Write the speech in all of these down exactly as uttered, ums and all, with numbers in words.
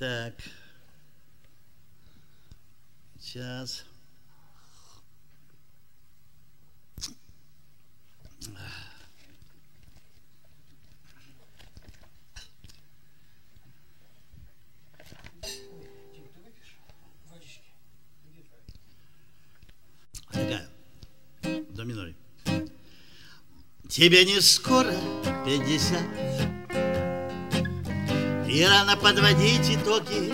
Так. Сейчас. Такая. До минори. Тебе не скоро пятьдесят, и рано подводить итоги.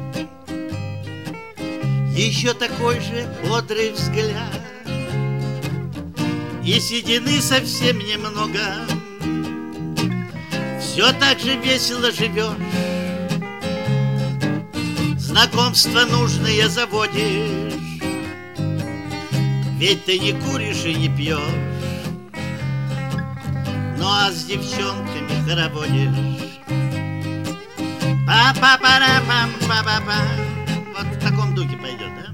Еще такой же бодрый взгляд, и седины совсем немного. Все так же весело живешь, знакомства нужные заводишь. Ведь ты не куришь и не пьешь, ну а с девчонками хороводишь. Па-па-па-ра-пам-па-па-па. Вот в таком духе пойдет, да?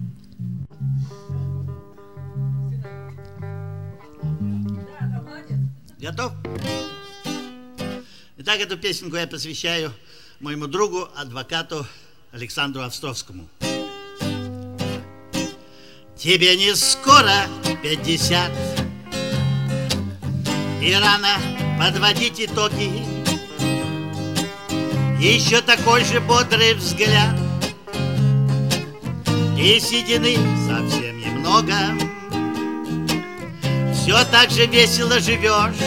Готов? Итак, эту песенку я посвящаю моему другу, адвокату Александру Островскому. Тебе не скоро пятьдесят, и рано подводить итоги. Еще такой же бодрый взгляд, и седины совсем немного. Все так же весело живешь,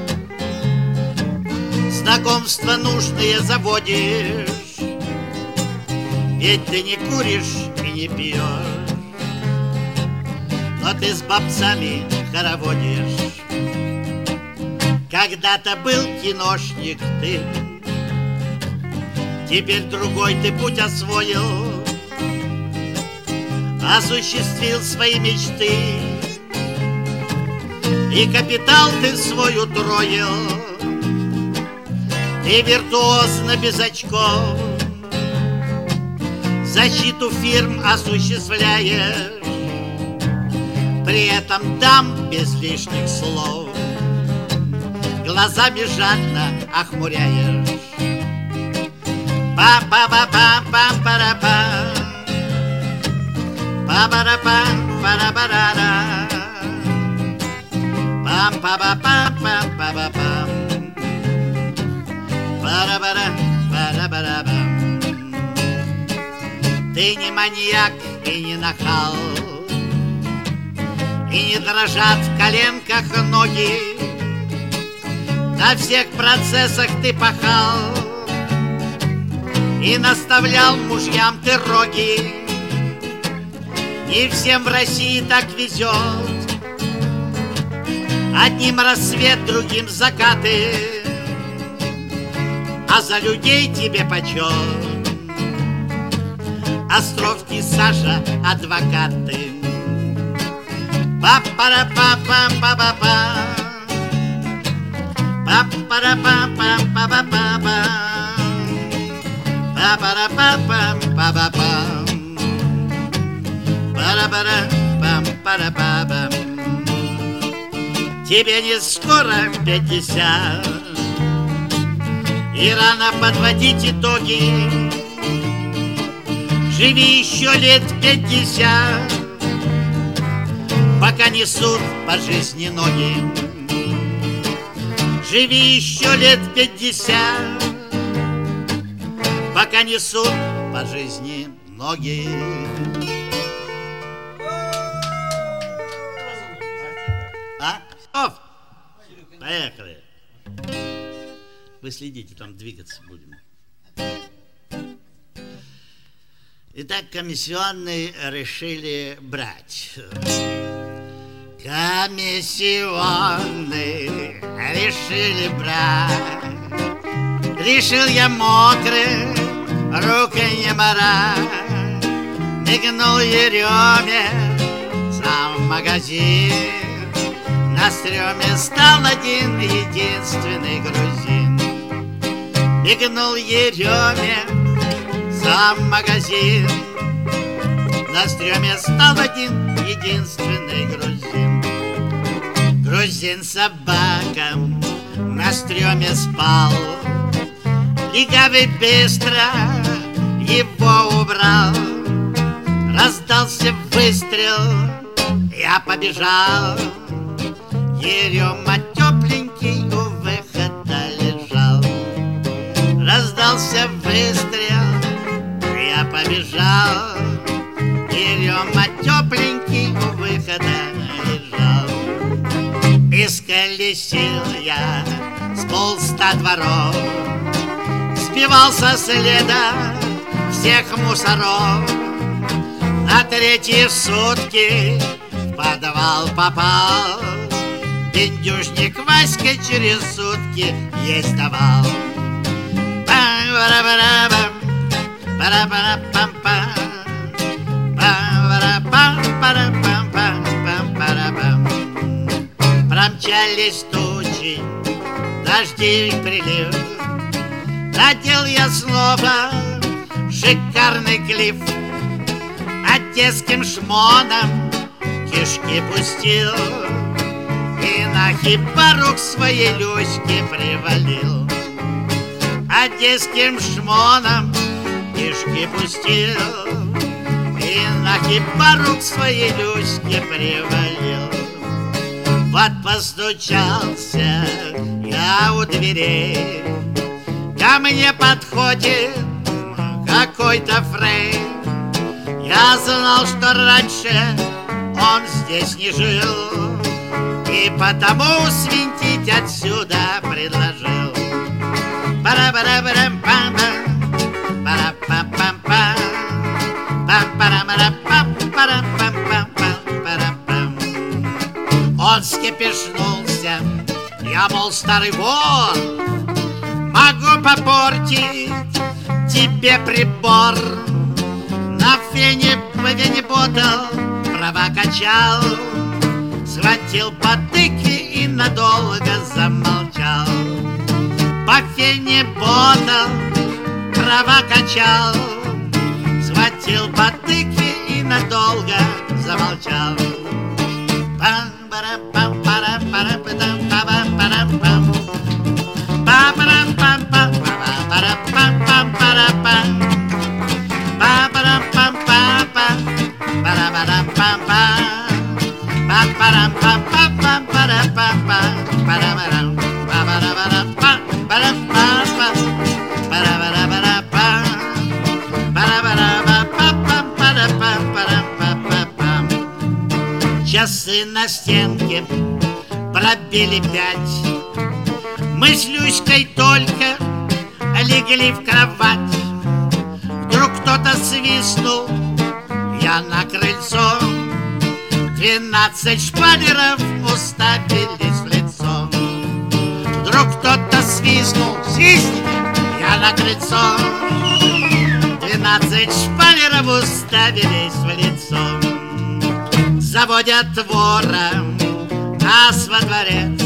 знакомства нужные заводишь. Ведь ты не куришь и не пьешь, но ты с бабцами хороводишь. Когда-то был киношник ты, теперь другой ты путь освоил, осуществил свои мечты, и капитал ты свой утроил. Ты виртуозно без очков защиту фирм осуществляешь, при этом дам без лишних слов глазами жадно охмуряешь. Па-па-па-па-па-па-па-па, па-ба-ра-па-па-ра-ба-ра-ра, пам-па-па-па-па-па-па-пам, па-ра-ба-ра-ба-ра-ба-ра-бам. Ты не маньяк и не нахал, и не дрожат в коленках ноги. На всех процессах ты пахал и наставлял мужьям ты роги. Не всем в России так везет, одним рассвет, другим закаты, а за людей тебе почет. Островский Саша, адвокаты. Па-па-ра-па-па-па-па-па, па-па-ра-па-па-па-па-па, па-па-ра-па-па-па-па-па, па-ра-па-ра-пам-па-ра-па-пам. Тебе не скоро пятьдесят, и рано подводить итоги. Живи еще лет пятьдесят, пока несут по жизни ноги. Живи еще лет пятьдесят, пока несут по жизни ноги. А? Оф! Поехали. Вы следите, там двигаться будем. Итак, комиссионные решили брать. Комиссионные решили брать. Решил я мокрый, руки не марать. Мигнул Ереме сам в магазин. На стреме стал один единственный грузин. Мигнул Ереме сам в магазин. На стреме стал один единственный грузин. Грузин собака на стреме спал. Легавый быстро его убрал. Раздался выстрел, я побежал. Ерема тепленький у выхода лежал. Раздался выстрел, я побежал. Ерема тепленький у выхода лежал. Исколесил я с полста дворов, сбивал со следа всех мусоров. На третьи сутки в подвал попал. Бендюжник Васька через сутки есть давал. Промчались тучи, дождик прилив. Надел я снова шикарный клиф. Одесским шмоном кишки пустил и на хипару к своей Люське привалил. Одесским шмоном кишки пустил и на хипару к своей Люське привалил. Вот постучался я у дверей, ко мне подходит какой-то фрей. Я знал, что раньше он здесь не жил, и потому свинтить отсюда предложил. Он скипишнулся, я, мол, старый вор, могу попортить тебе прибор. На фене по вене ботал, права качал, схватил по тыкве и надолго замолчал. По фене ботал, права качал, схватил по тыкве и надолго замолчал. Часы на стенке пробили пять. Мы с Люськой только легли в кровать. Вдруг кто-то свистнул, я на крыльцо. Двенадцать шпалеров уставились в лицо. Вдруг кто-то свистнул, свистни, я на крыльцо. Двенадцать шпалеров уставились в лицо. Заводят вора нас во дворец.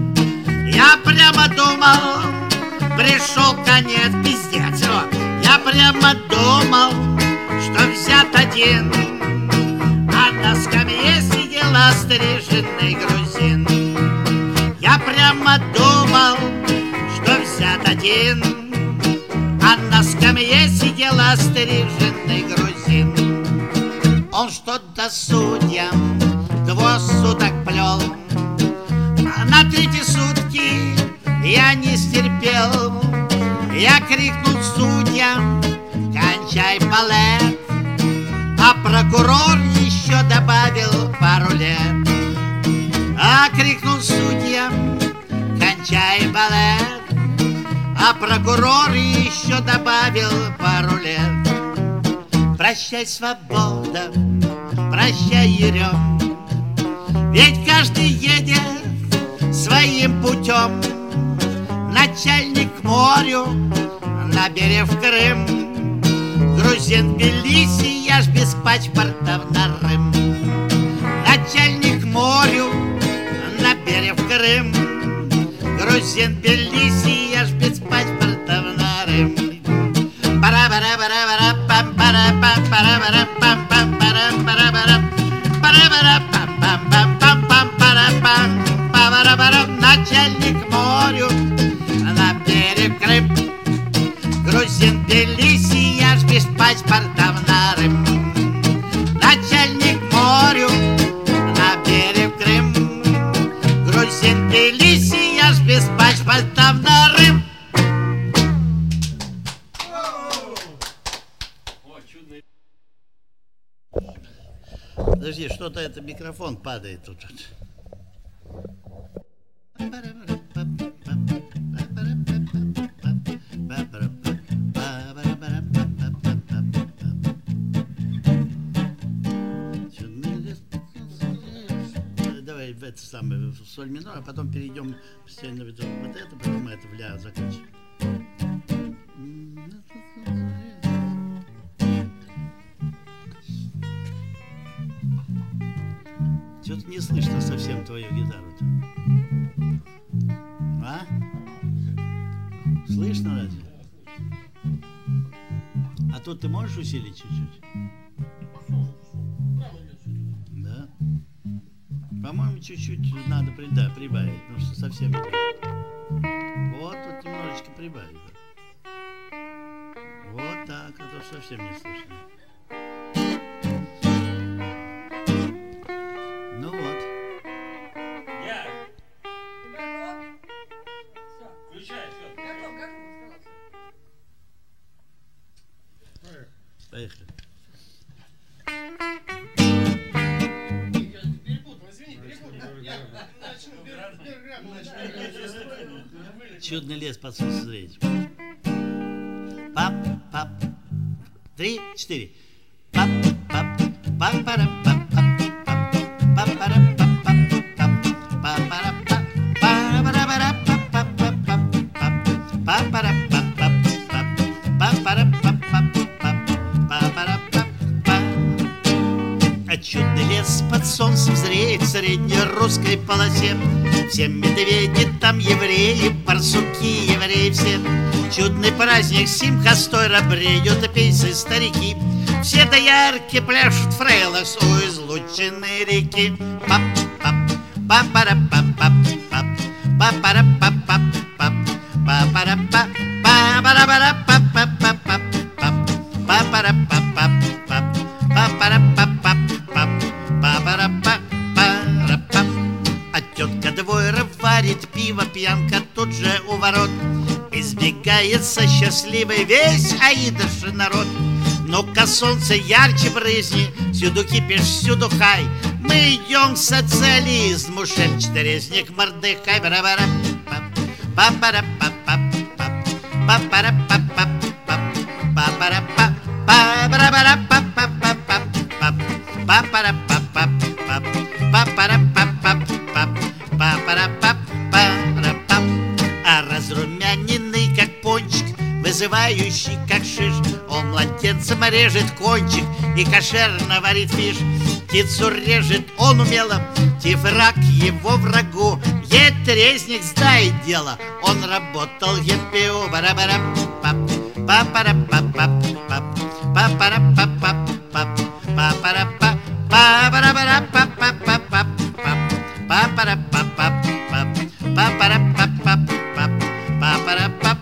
Я прямо думал, пришел конец, пиздец. Вот. Я прямо думал, что взят один, а на скамье сидел остриженный грузин. Я прямо думал, что взят один, а на скамье сидел остриженный грузин. Он что-то судьям двое суток плел, а на третьи сутки я не стерпел. Я крикнул судьям: кончай балет. А прокурор еще добавил пару лет. А крикнул судьям: кончай балет. А прокурор еще добавил пару лет. Прощай, свобода, прощай, Ерем, ведь каждый едет своим путем. Начальник к морю, на берег в Крым, грузин в Тбилиси, я ж без паспортов на Рим. Начальник к морю, на берег в Крым, грузин в Тбилиси, я ж без паспортов на Рим. Начальник к морю, на берег Крым, грузин в Тбилиси, я ж без Подожди, что-то это микрофон падает тут. Давай в это самое, в соль минор, а потом перейдем постоянно вот это, потом это в ля закончим. Что-то не слышно совсем твою гитару-то. А? Слышно разве? А тут ты можешь усилить чуть-чуть? Да? По-моему, чуть-чуть надо да, прибавить, потому что совсем не... Вот, тут немножечко прибавить. Вот так, а то совсем не слышно. Ну вот. Я. Включай, все. Поехали. Чудный лес под солнцем зреть. Пап, пап, три, четыре. Пап, пап, пап, пара, пап, пап, пап, пап, пара, пап, пап, пап, пап, пара, пап, пара, пара, пап, пап, пап, пап, пап, пара, пап, пап, пап, пап, пара, пап, пап, пап, пап, пара, пап, пап. А чудный лес под солнцем зреет в среднерусской полосе. Все медведи там евреи, барсуки евреи все. Чудный праздник Симха-Стойра, бреют и пейсы старики. Все доярки пляшут в фрейлах у излученной реки. Пап-пап, папара-пап-пап, папара-пап-пап, папара-пап, папара-пап-пап-пап, папара-пап-пап, папара-пап-пап, папара-пап. А тетка Двойра варит пиво, пьянка тут же у ворот. Избегается счастливый весь аидовший народ. Ну-ка, солнце ярче брызни, всюду кипишь, всюду хай. Мы идем к социализму, шепчет резник Мордыхай. Пара-пара-пап, папара-пап-пап, папара-пап-пап, папара-пап, папара-пап-пап-пап, папара-пап-пап, папара-пап-пап, папара-пап. А разрумяненный, как пончик, вызывающий, как шиш, он младенцем режет кончик и кошерно варит фиш. Птицу режет он умело, тиф рак его врагу. Ед резник знает дело, он работал ЕПУ. Бара-бара-пап, папара-пап-пап, папара-пап-пап, папара-пап, папара-пап-пап-пап, папара-пап-пап, папара-пап-пап, папара-пап.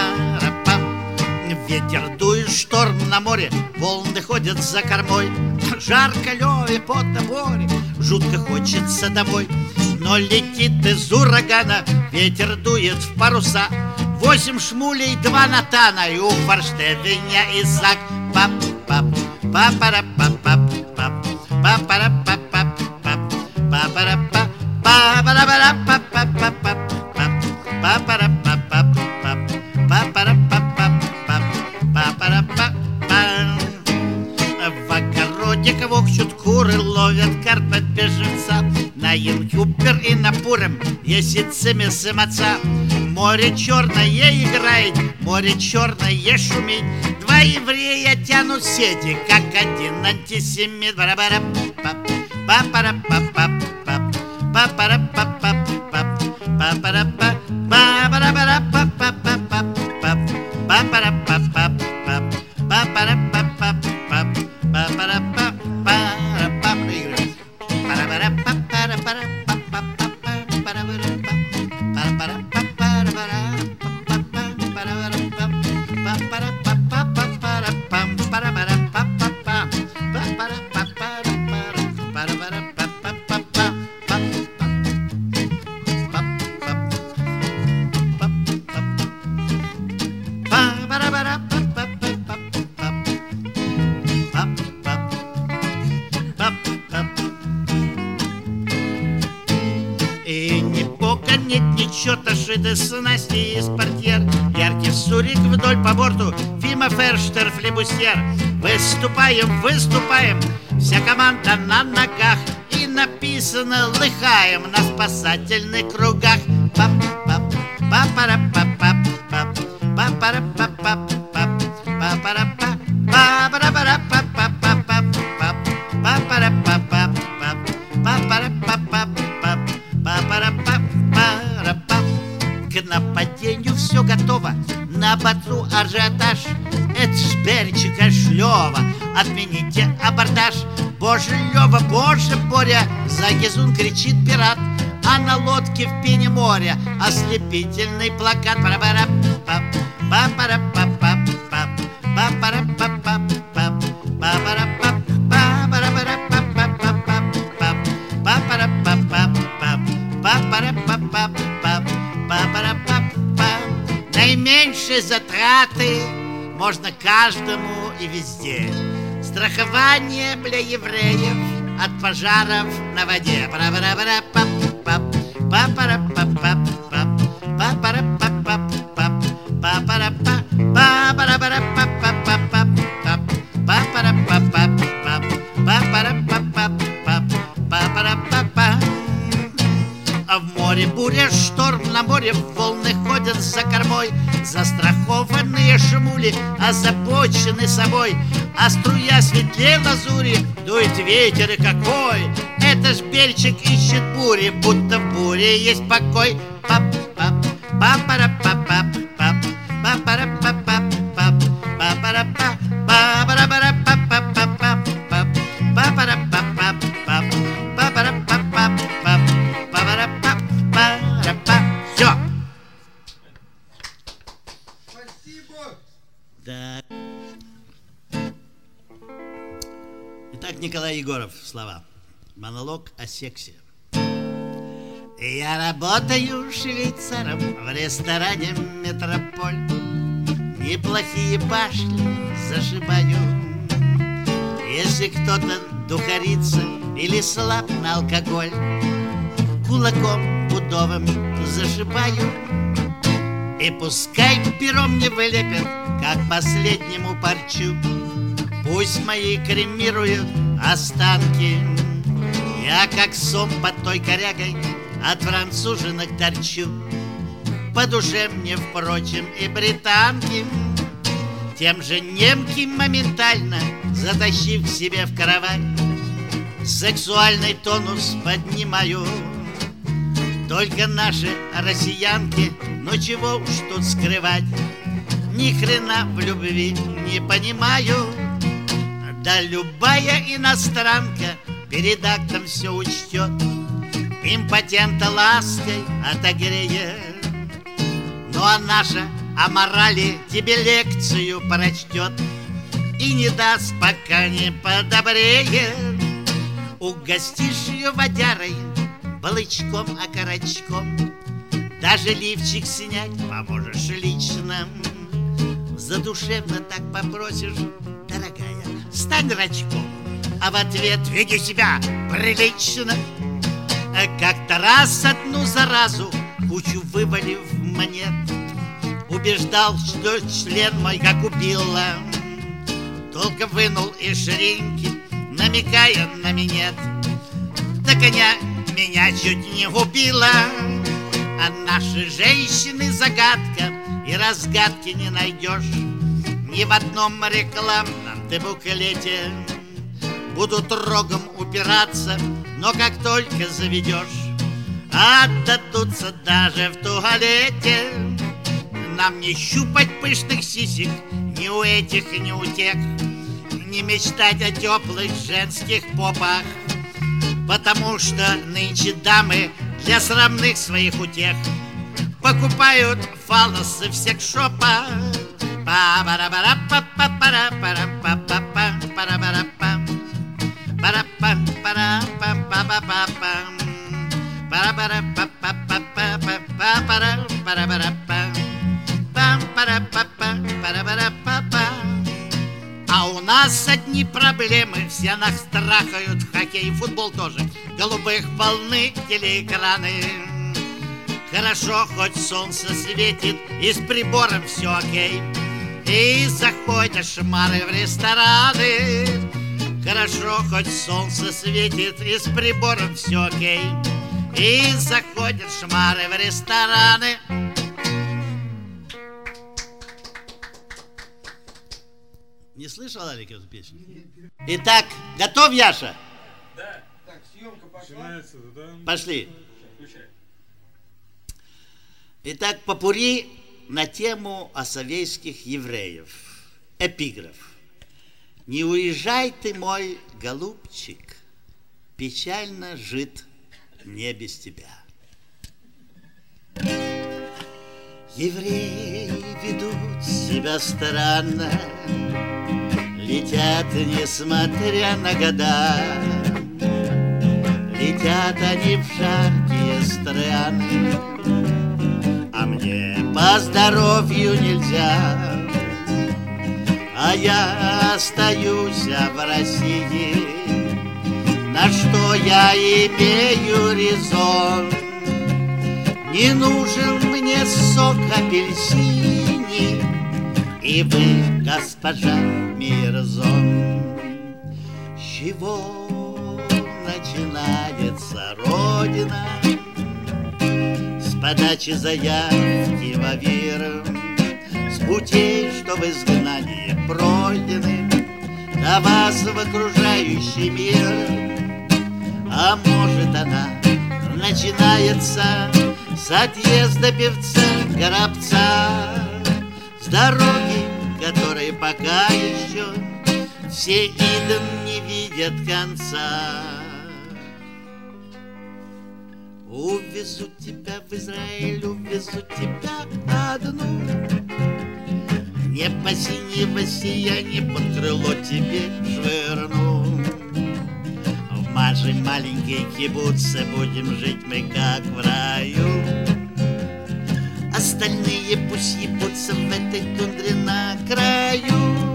Ветер дует, шторм на море, волны ходят за кормой. Жарко, лёве, под море, жутко хочется домой. Но летит из урагана, ветер дует в паруса. Восемь шмулей, два натана, и у форштевеня Изак. Пап-пап, папара-пап-пап, папара-пап-пап, папара-пап, папара-пап-пап-пап, папара-пап-пап, папара-пап-пап. В огороде квохчут куры, ловят карпа беженца. На Янкюпер и на Пурем есицами самоца. Море черное играет, море черное шумит. Два еврея тянут сети, как один антисемит. Пара-пара-пап, папара-пап-пап, папара-пап-пап, папара-пап, папара-пап-пап, папара-пап-пап, папара-пап-пап, папара-пап, пара-пап. Проигрываем. сшиты снасти из портьер, яркий сурик вдоль по борту, Фима Ферштер, флебустьер. Выступаем, выступаем, вся команда на ногах, и написано «Лыхаем» на спасательных кругах. Пап-пап, папара-пап-пап-пап, папара-пап-пап-пап, папара-пап, папара-пап-пап-пап, папара-пап-пап-пап, папара-пап-пап-пап, папара-пап-пара-пап. К нападению все готово, на борту ажиотаж. Это ж Берчика Шлёва, отмените абордаж. Боже, Лёва, боже, Боря, за Гизун кричит пират, а на лодке в пене моря ослепительный плакат. Пара-пара-пап, папара-пап-пап-пап, папара-пап-пап-пап, папара-пап, папара-пара-пап-пап-пап, папара-пап-пап-пап, папара-пап-пап-пап, папара-пап-пап. Наименьшие затраты можно каждому и везде. Страхование для евреев от пожаров на воде. Пара-пара-пара-пап-пап, папара-пап-пап-пап, папара-пап-пап-пап, папара-пап, папара-пара-пап-пап-пап, папара-пап-пап-пап, папара-пап-пап-пап, папара-пап-пап. А в море буря, шторм на море, волны ходят за кормой. Застрахованные шмули озабочены собой, а струя светлее лазури, дует ветер и какой! Это ж Берчик ищет бури, будто в буре есть покой. Пап-пап, папара-пап-пап, пап, папара-пап-пап-пап, папара-пап, папара-пара-пап-пап-пап, папара-пап-пап-пап, папара-пап-пап-пап, папара-пап-пара-пап. Все. Да. Итак, Николай Егоров, слова. Монолог о сексе. Я работаю швейцаром в ресторане «Метрополь». Неплохие башни зашибаю. Если кто-то духарится или слаб на алкоголь, кулаком пудовым зашибаю. И пускай пером не вылепят, как последнему парчу. Пусть мои кремируют останки. Я, как сом под той корягой, от француженок торчу. По душе мне, впрочем, и британки. Тем же немки моментально, затащив к себе в кровать, сексуальный тонус поднимаю. Только наши россиянки, ну чего уж тут скрывать, ни хрена в любви не понимаю. Да любая иностранка перед актом все учтет, импотента лаской отогреет. Ну а наша о морали тебе лекцию прочтет и не даст, пока не подобреет. Угостишь ее водярой, балычком, окорочком, даже лифчик снять поможешь лично. Задушевно так попросишь: дорогая, стань рачком, а в ответ: веди себя прилично. Как-то раз одну заразу кучу вывалив монет, убеждал, что член мой как убило, только вынул из ширинки, намекая на минет. Да коня меня чуть не убило. А наши женщины загадка, и разгадки не найдешь ни в одном рекламном ты буклете. Будут рогом упираться, но как только заведешь, отдадутся даже в туалете. Нам не щупать пышных сисек ни у этих, ни у тех, не мечтать о теплых женских попах, потому что нынче дамы для срамных своих утех покупают фалосы в секс-шопах. А у нас одни проблемы, все нас страхают, хоккей и футбол тоже, голубых волны телеэкраны. Хорошо, хоть солнце светит, и с прибором все окей. И заходят шмары в рестораны. Хорошо, хоть солнце светит, и с прибором все окей. И заходят шмары в рестораны. Не слышал, Алик, эту песню? Итак, готов, Яша? Да. Так, съемка пошла. Начинается, да? Пошли. Включай. Итак, попурри на тему осавейских евреев. Эпиграф. Не уезжай ты, мой голубчик, печально жит мне без тебя. Евреи ведут себя странно, летят, несмотря на года. Летят они в жаркие страны, а мне по здоровью нельзя. А я остаюсь в России, на что я имею резон. Не нужен мне сок апельсини, и вы, госпожа Мирзон. С чего начинается Родина? С подачи заявки в АВИР, с путей, что в изгнании пройдены, до вас в окружающий мир. А может, она начинается с отъезда певца-горобца, с дороги, которые пока еще все идом не видят конца. Увезу тебя в Израиль, увезу тебя одну, небо синего сияние под крыло тебе швырну. В нашей маленькой кибуце будем жить мы как в раю. Остальные пусть ебутся в этой тундре на краю.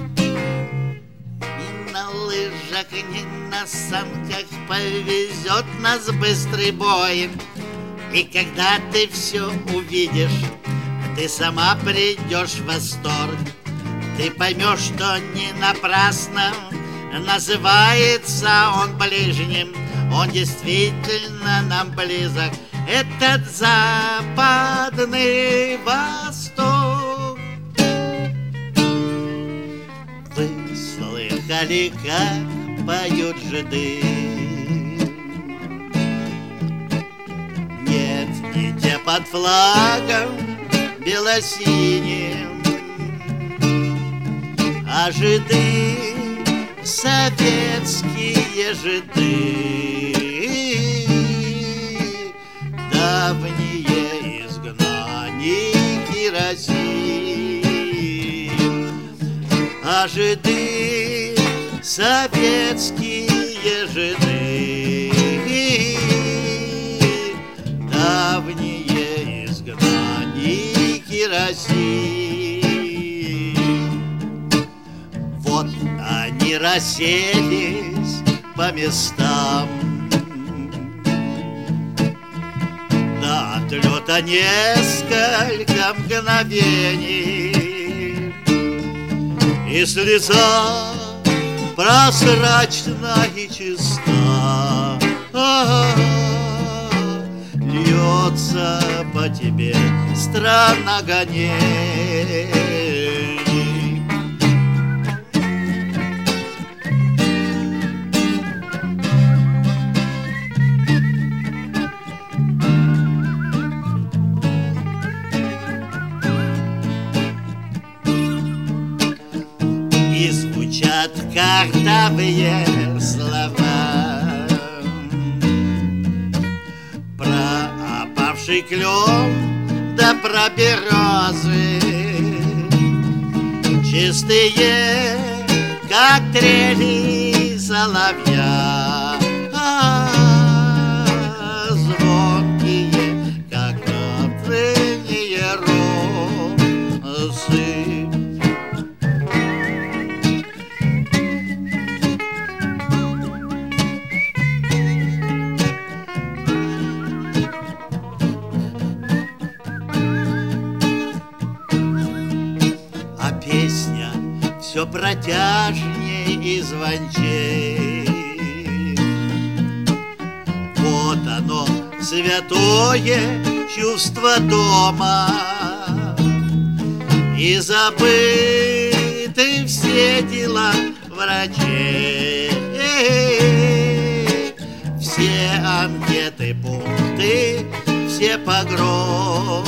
Ни на лыжах, ни на санках повезет нас быстрый бой. И когда ты все увидишь, ты сама придешь в восторг. Ты поймешь, что не напрасно называется он ближним. Он действительно нам близок, этот западный Восток. Вы слыхали, как поют жиды? Нет, не те под флагом белосиним, а жиды, советские жиды, давние изгнанники России. А жиды, советские жиды, давние изгнанники России. Вот они расселись по местам, до отлета несколько мгновений, и слеза прозрачна и чиста льется по тебе страна гонений. И звучат картавые слова про опавший клен, да про березы, чистые, как трели соловья, а звонкие, как утренние росы. все протяжней и звончей. Вот оно, святое чувство дома, и забыты все дела врачей. Все анкеты пусты, все погромы.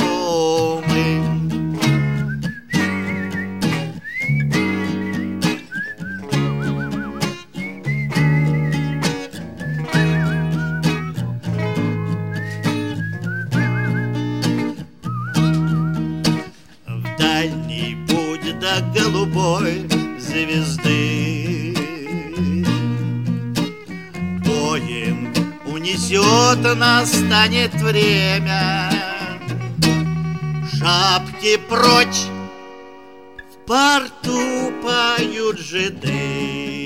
В дальний путь до голубой звезды поезд унесет, настанет время. Шапки прочь, в порту поют жиды.